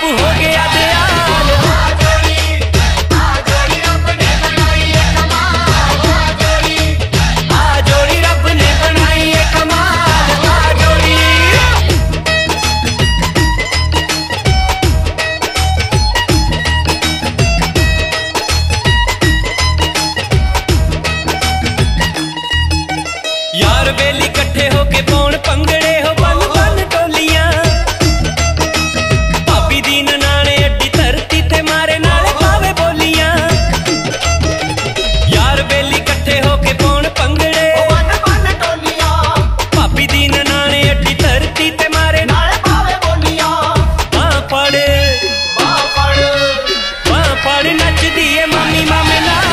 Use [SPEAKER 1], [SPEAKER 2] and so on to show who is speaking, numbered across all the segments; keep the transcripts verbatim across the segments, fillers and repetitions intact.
[SPEAKER 1] बाप हो गया दयाल। आ जोड़ी रब ने बनाई है कमाल, आ जोड़ी आ जोड़ी रब ने बनाई है कमाल, आ जोड़ी। यार बेली कट्ठे होके पौन पंगड़े हो बन बन टोलियां, भाभी दी ननाने अड्डी धरती ते मारे नाले पावे बोलियां। यार बेली कट्ठे होके पौन पंगड़े बन बन टोलियां, भाभी दी ननाने अड्डी धरती ते मारे नाले पावे बोलियां। बां फड़ बां फड़ बां फड़ नचदी है मामी मामे नाल।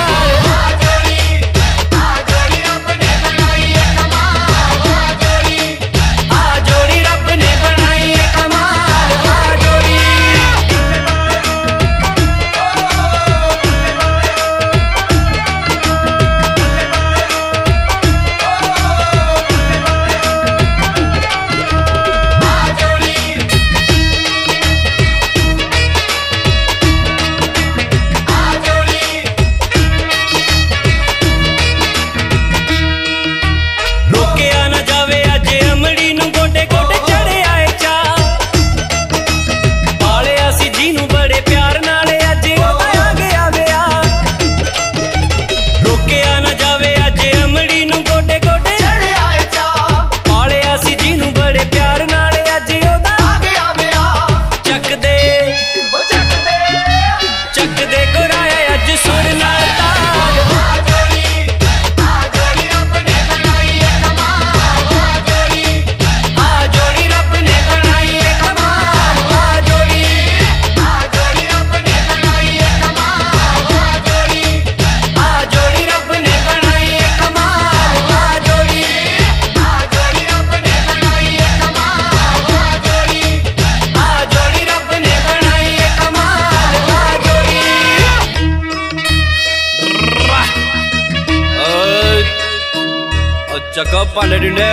[SPEAKER 1] चक्का पाले डिंडे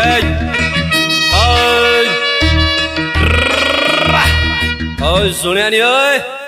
[SPEAKER 1] ओए सुनिया नहीं ओए।